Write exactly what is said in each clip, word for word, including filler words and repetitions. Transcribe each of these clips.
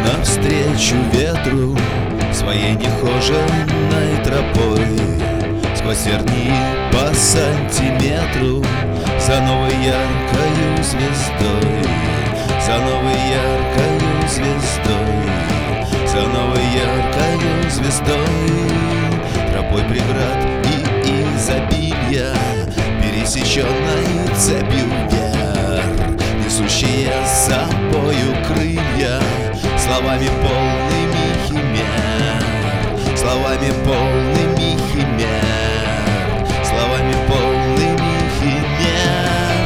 навстречу ветру своей нехоженной тропой, сквозь тернии по сантиметру, за новой яркою звездой, за новой яркою звездой, за новой яркою звездой, тропой преград и изобилия, пересеченной цепью вверх, несущие с собою крылья, словами полными химер, словами полными химер, словами полными химер.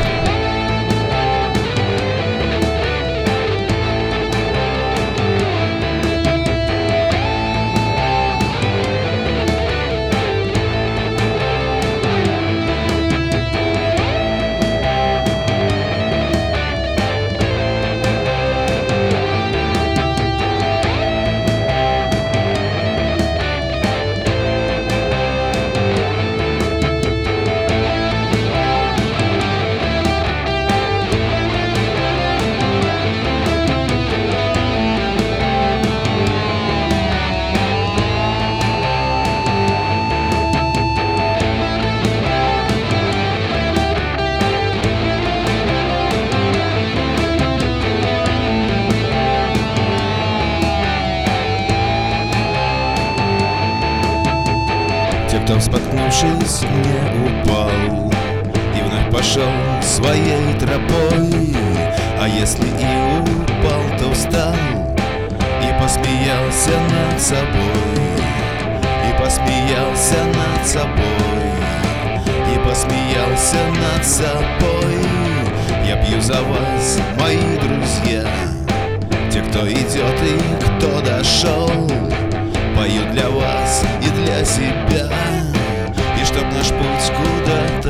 Те, кто, споткнувшись, не упал и вновь пошел своей тропой, а если и упал, то встал и посмеялся над собой, и посмеялся над собой, и посмеялся над собой. Я пью за вас, мои друзья, те, кто идет и кто дошел, пою для вас и для себя, и чтоб наш путь куда-то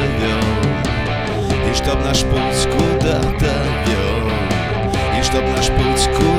вел, и чтоб наш путь куда-то вел, и чтоб наш путь куда-то